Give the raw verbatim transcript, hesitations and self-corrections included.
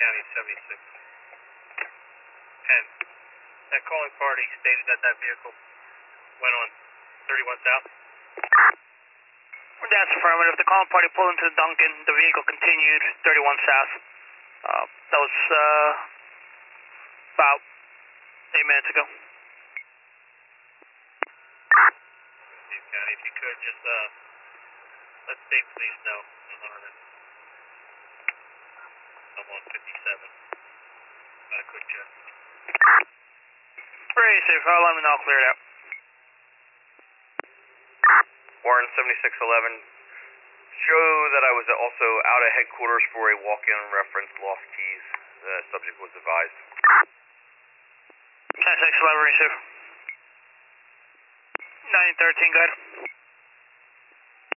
County seventy-six. And that calling party stated that that vehicle went on thirty-one South? That's affirmative. The calling party pulled into the Duncan. The vehicle continued thirty-one South. Uh, that was uh, about eight minutes ago. Steve County, if you could just uh, let state police know. I'm on fifty-seven. Got a quick check. Very safe. I'll let me know. Clear it out. Warren seventy-six eleven. Show that I was also out of headquarters for a walk-in reference lost keys. The subject was advised. seventy-six eleven, receive. nine thirteen, good.